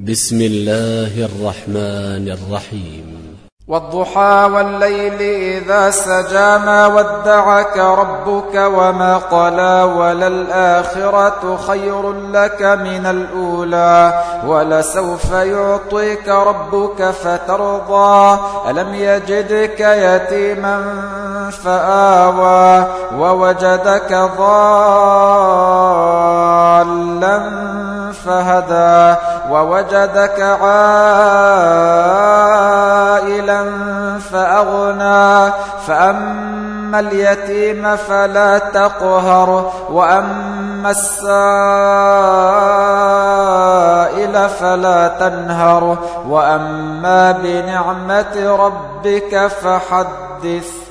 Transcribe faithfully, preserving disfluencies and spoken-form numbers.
بسم الله الرحمن الرحيم. والضحى والليل إذا سجى ما ودعك ربك وما قلى وللآخرة خير لك من الأولى ولسوف يعطيك ربك فترضى ألم يجدك يتيما فآوى ووجدك ضالا فهدى ووجدك عائلا فأغنى فأما اليتيم فلا تقهر وأما السائل فلا تنهر وأما بنعمة ربك فحدث.